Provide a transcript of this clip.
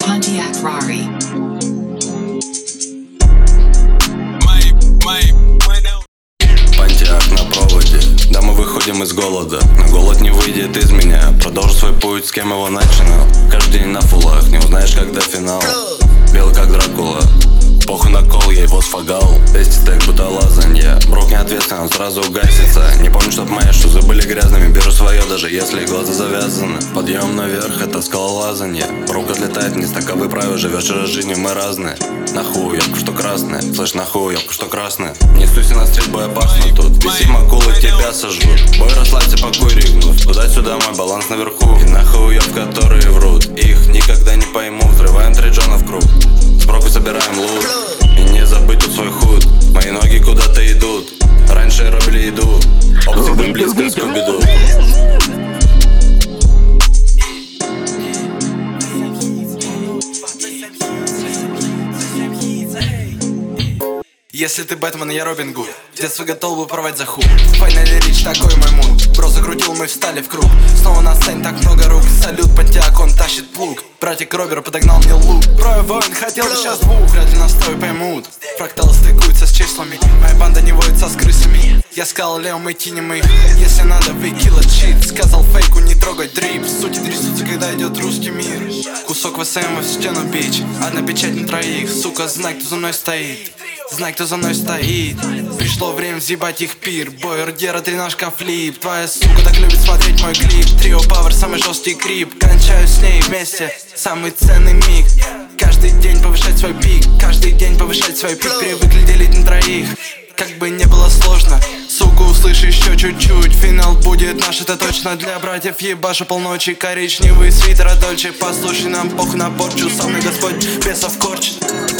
Pontiac Rari. Понтиак на проводе, да мы выходим из голода, но голод не выйдет из меня. Продолжу свой путь, с кем его начинал. Каждый день на фулах, не узнаешь, когда финал. Белый как Дракула, похуй на кол, я его сфагал. 200 стек, будто лазанья. Брок не ответственен, он сразу угасится. Не помню, чтоб мои шузы были грязными. Беру свое, даже если глаза завязаны. Подъем наверх, это скалолазанье. Брок отлетает вниз, таковы правила. Живешь раз жизнью, мы разные. Нахуй, ёбка, что красная. Слышь, нахуй, ёбка, что красная. Несусь на стрельбу, я пахну тут. Висим акулы, тебя сожгут. Бой, расслабься, покой, ригнут. Туда-сюда, мой баланс наверху. И нахуй, ёб, которые врут. Их никогда не пойму. Взрываем 3 Джона в круг. С броку собираем лут. И не забыть тут свой худ. Мои ноги куда-то идут. Раньше робили еду. Оптик близко, скуби-ду. Если ты Бэтмен, я Робин Гуд. В детстве готов был порвать за хуй. Файнали рич, такой мой муд. Бро закрутил, мы встали в круг. Снова на сцене так много рук. Салют, Понтиак, он тащит плуг. Братик Робер подогнал мне лук. Бро, воин, хотел бы сейчас двух. Вряд ли настрой поймут. Фракталы стыкуются с числами. Моя банда не водится с крысами. Я сказал Лео, мы кинем их. Если надо, вы килла чит. Сказал фейку, не трогать дрип. Сути трясутся, когда идет русский мир. Кусок ВСМ в стену бич. Одна печать на троих. Сука, знай, кто за мной стоит. Знай, кто за мной стоит. Пришло время взъебать их пир. Бой, Рдера, тренажка, флип. Твоя сука так любит смотреть мой клип. Трио Пауэр, самый жесткий крип. Кончаю с ней вместе, самый ценный миг. Каждый день повышать свой пик. Каждый день повышать свой пик. Привыкли делить на троих. Как бы не было сложно, сука, услышь еще чуть-чуть. Финал будет наш, это точно. Для братьев ебашу полночи. Коричневый свитер от Дольче. Послушай, нам похуй на порчу. Со мной Господь бесов корчит.